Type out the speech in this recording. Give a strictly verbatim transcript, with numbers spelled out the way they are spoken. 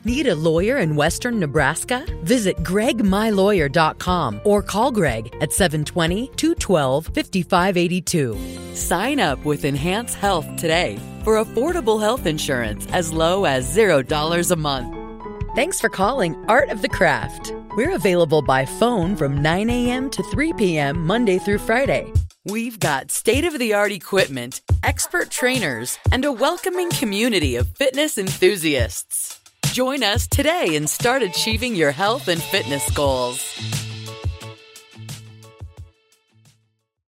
Need a lawyer in Western Nebraska? Visit greg my lawyer dot com or call Greg at seven two zero, two one two, five five eight two. Sign up with Enhance Health today for affordable health insurance as low as zero dollars a month. Thanks for calling Art of the Craft. We're available by phone from nine a.m. to three p.m. Monday through Friday. We've got state-of-the-art equipment, expert trainers, and a welcoming community of fitness enthusiasts. Join us today and start achieving your health and fitness goals.